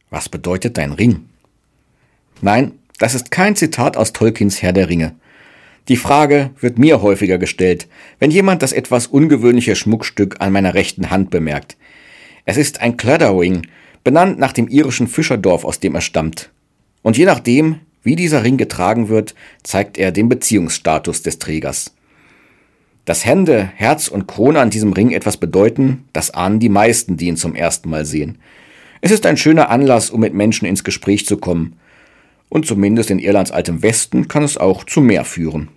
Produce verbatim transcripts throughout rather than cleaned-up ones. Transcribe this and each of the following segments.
Was bedeutet dein Ring? Nein, das ist kein Zitat aus Tolkiens Herr der Ringe. Die Frage wird mir häufiger gestellt, wenn jemand das etwas ungewöhnliche Schmuckstück an meiner rechten Hand bemerkt. Es ist ein Cladda-Ring, benannt nach dem irischen Fischerdorf, aus dem er stammt. Und je nachdem, wie dieser Ring getragen wird, zeigt er den Beziehungsstatus des Trägers. Dass Hände, Herz und Krone an diesem Ring etwas bedeuten, das ahnen die meisten, die ihn zum ersten Mal sehen. Es ist ein schöner Anlass, um mit Menschen ins Gespräch zu kommen. Und zumindest in Irlands altem Westen kann es auch zu mehr führen.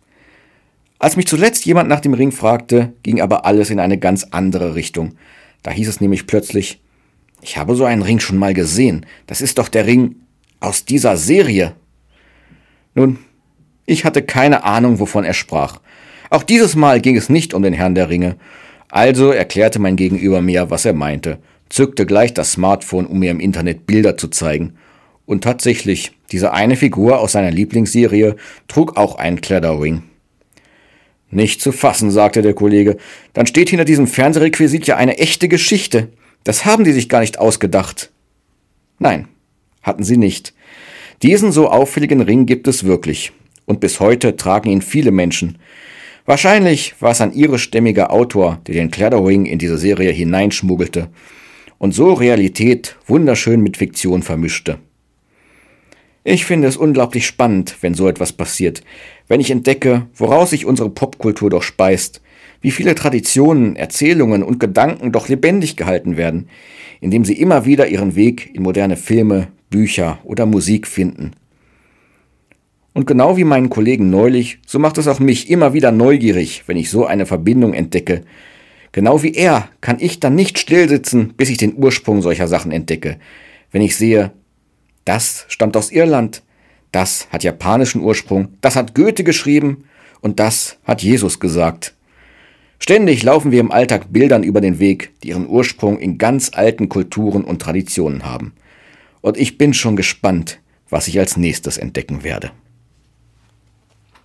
Als mich zuletzt jemand nach dem Ring fragte, ging aber alles in eine ganz andere Richtung. Da hieß es nämlich plötzlich: Ich habe so einen Ring schon mal gesehen. Das ist doch der Ring aus dieser Serie. Nun, ich hatte keine Ahnung, wovon er sprach. Auch dieses Mal ging es nicht um den Herrn der Ringe. Also erklärte mein Gegenüber mir, was er meinte, zückte gleich das Smartphone, um mir im Internet Bilder zu zeigen. Und tatsächlich, diese eine Figur aus seiner Lieblingsserie trug auch einen Cladda-Ring. Nicht zu fassen, sagte der Kollege. Dann steht hinter diesem Fernsehrequisit ja eine echte Geschichte. Das haben die sich gar nicht ausgedacht. Nein, hatten sie nicht. Diesen so auffälligen Ring gibt es wirklich. Und bis heute tragen ihn viele Menschen. Wahrscheinlich war es ein irischstämmiger Autor, der den Cladda-Ring in diese Serie hineinschmuggelte und so Realität wunderschön mit Fiktion vermischte. Ich finde es unglaublich spannend, wenn so etwas passiert, wenn ich entdecke, woraus sich unsere Popkultur doch speist, wie viele Traditionen, Erzählungen und Gedanken doch lebendig gehalten werden, indem sie immer wieder ihren Weg in moderne Filme, Bücher oder Musik finden. Und genau wie meinen Kollegen neulich, so macht es auch mich immer wieder neugierig, wenn ich so eine Verbindung entdecke. Genau wie er kann ich dann nicht stillsitzen, bis ich den Ursprung solcher Sachen entdecke. Wenn ich sehe, das stammt aus Irland, das hat japanischen Ursprung, das hat Goethe geschrieben und das hat Jesus gesagt. Ständig laufen wir im Alltag Bildern über den Weg, die ihren Ursprung in ganz alten Kulturen und Traditionen haben. Und ich bin schon gespannt, was ich als nächstes entdecken werde.